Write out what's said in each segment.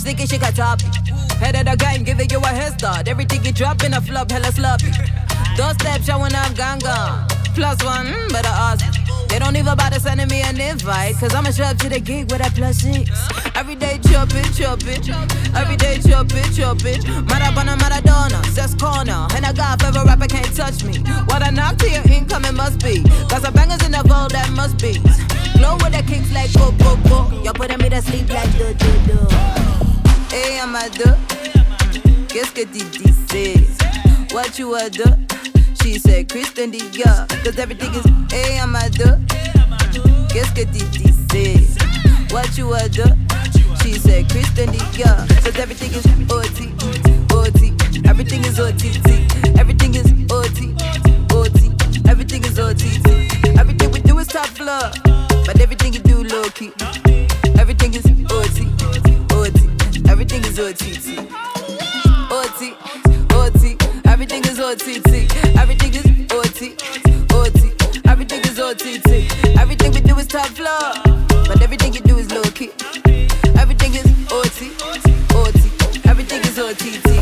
thinking she got top. Head of the game, giving you a head start. Everything you drop in a flop, hella sloppy. Doorstep showing up, gone. Plus one, better ask. They don't even bother sending me an invite, cause I'ma show up to the gig with that +6. Every day chopping. Every day chopping. Maradona, Cess corner. And a god favorite rapper can't touch me. What I knock to your income, it must be. Cause the bangers in the vault, that must be. Glow with the kicks like go. Y'all putting me to sleep like do. Hey, I'm a do. Qu'est-ce que tu disais? What you a do? She said, Christian Dior, cause everything is hey, I'm a do. Qu'est-ce que tu disais? What you a do? She said, Christian Dior, cause everything is OT. Everything is OTT. Everything is OT. Everything is OTT. Everything we do is top floor, but everything you do low key. Everything is OT. Everything is OTT. OT. Everything is OTT. Everything is OT. Everything is OTT. Everything we do is top floor, but everything you do is low key. Everything is OT. Everything is OTT.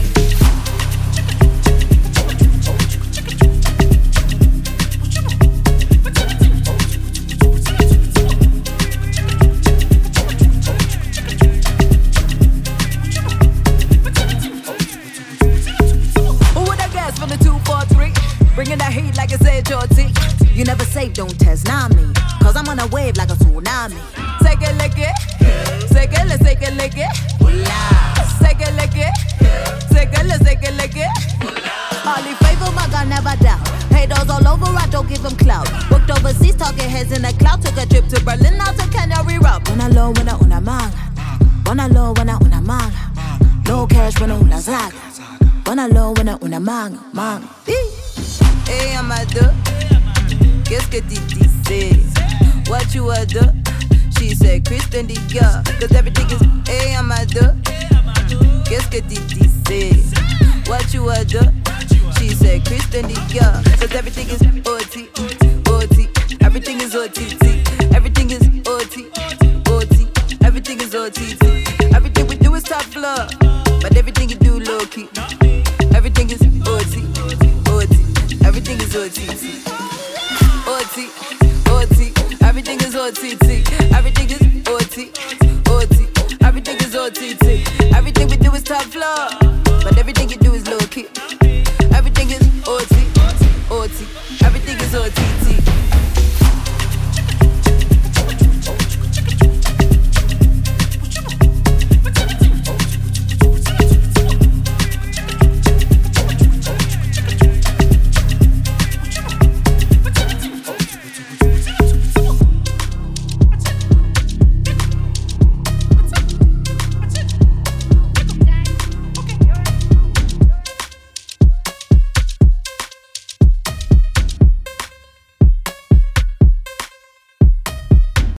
From the 243, bringing that heat like it's HOT. You never say don't test, not me. Cause I'm on a wave like a tsunami. Take it, lick it. Take it, let's take it, lick it. Take it, lick it. Take it, let's take it, lick it. Only favor, my God, never doubt. Haters all over, I don't give them clout. Booked overseas, talking heads in the cloud. Took a trip to Berlin, out to Canary Rock. Una low, una manga. Una low, una manga. No cash, una zaga. Una low, una manga. Hey, I'm a do. Qu'est-ce que tu disais? What you a do? She said, Christian Dior, cause everything is hey, I'm a do. Qu'est-ce que tu disais? What you a do? She said, Christian Dior, cause everything is OT. Everything is OTT. Everything is OT. Everything is OTT. Everything we do is top floor, but everything you do low key. Everything is OT. Everything is OTT. OT. Everything is OTT. Everything is OT. Everything is OTT. Everything we do is top floor, but everything you do is low key. Everything is OT. Everything is OTT.